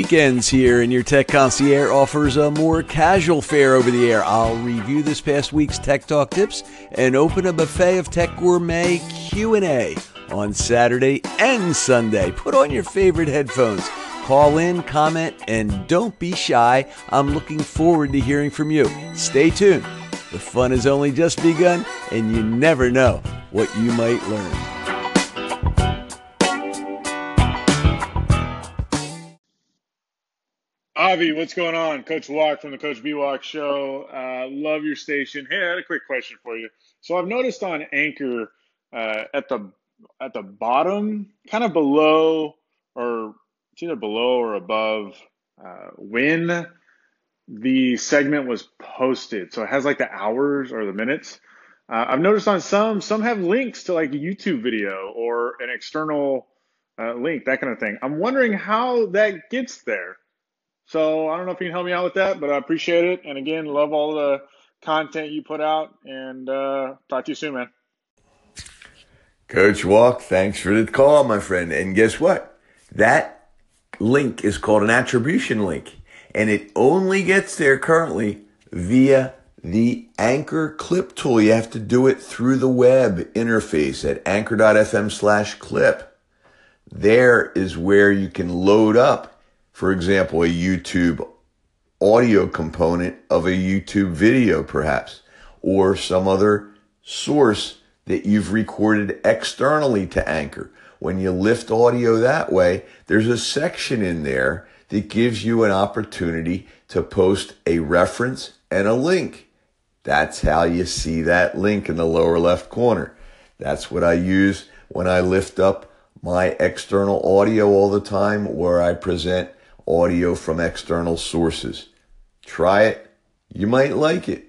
weekends here, and your Tech Concierge offers a more casual fare over the air. I'll review this past week's Tech Talk tips and open a buffet of Tech Gourmet Q&A on Saturday and Sunday. Put on your favorite headphones. Call in, comment, and don't be shy. I'm looking forward to hearing from you. Stay tuned. The fun has only just begun, and you never know what you might learn. Avi, what's going on? Coach Walk from the Coach B Walk Show. Love your station. Hey, I had a quick question for you. So I've noticed on Anchor at the bottom, kind of below, or it's either below or above when the segment was posted. So it has like the hours or the minutes. I've noticed on some have links to like a YouTube video or an external link, that kind of thing. I'm wondering how that gets there. So I don't know if you can help me out with that, but I appreciate it. And again, love all the content you put out, and talk to you soon, man. Coach Walk, thanks for the call, my friend. And guess what? That link is called an attribution link, and it only gets there currently via the Anchor clip tool. You have to do it through the web interface at anchor.fm/clip. There is where you can load up, for example, a YouTube audio component of a YouTube video, perhaps, or some other source that you've recorded externally to Anchor. When you lift audio that way, there's a section in there that gives you an opportunity to post a reference and a link. That's how you see that link in the lower left corner. That's what I use when I lift up my external audio all the time, where I present audio from external sources. Try it. You might like it.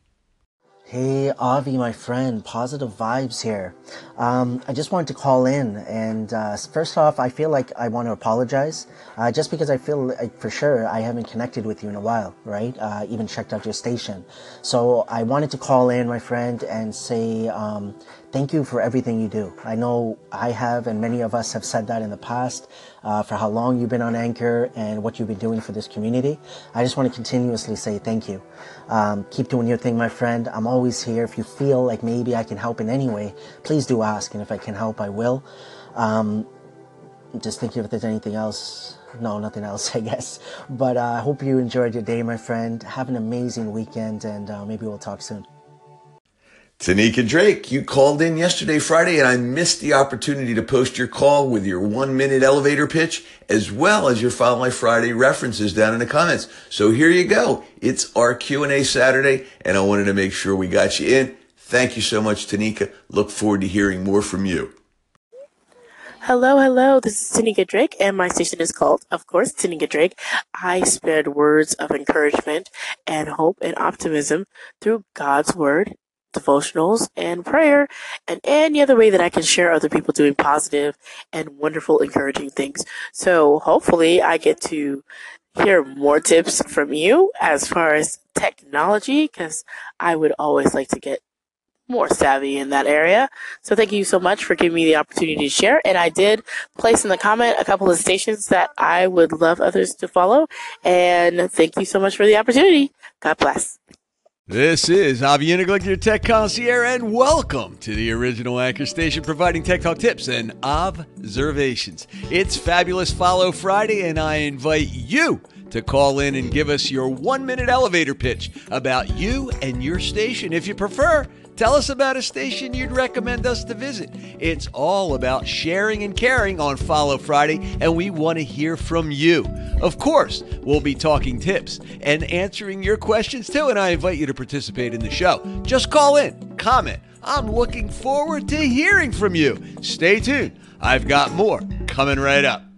Hey, Avi, my friend, positive vibes here. I just wanted to call in, and first off, I feel like I want to apologize, just because I feel like for sure I haven't connected with you in a while, right? Even checked out your station. So I wanted to call in, my friend, and say thank you for everything you do. I know I have, and many of us have said that in the past, for how long you've been on Anchor and what you've been doing for this community. I just want to continuously say thank you. Keep doing your thing, my friend. I'm always here. If you feel like maybe I can help in any way, please do ask, and if I can help, I will. Just thinking if there's anything else. No, nothing else, I guess. But I hope you enjoyed your day, my friend. Have an amazing weekend, and maybe we'll talk soon. Tanika Drake, you called in yesterday, Friday, and I missed the opportunity to post your call with your 1-minute elevator pitch, as well as your Follow My Friday references down in the comments. So here you go. It's our Q&A Saturday, and I wanted to make sure we got you in. Thank you so much, Tanika. Look forward to hearing more from you. Hello. This is Tanika Drake, and my station is called, of course, Tanika Drake. I spread words of encouragement and hope and optimism through God's Word, devotionals, and prayer, and any other way that I can share other people doing positive and wonderful, encouraging things. So hopefully I get to hear more tips from you as far as technology, because I would always like to get more savvy in that area. So thank you so much for giving me the opportunity to share. And I did place in the comment a couple of stations that I would love others to follow. And thank you so much for the opportunity. God bless. This is Avi Uniglick, your Tech Concierge, and welcome to the original Anchor station providing Tech Talk tips and observations. It's Fabulous Follow Friday, and I invite you to call in and give us your 1-minute elevator pitch about you and your station. If you prefer, tell us about a station you'd recommend us to visit. It's all about sharing and caring on Follow Friday, and we want to hear from you. Of course, we'll be talking tips and answering your questions too, and I invite you to participate in the show. Just call in, comment. I'm looking forward to hearing from you. Stay tuned. I've got more coming right up.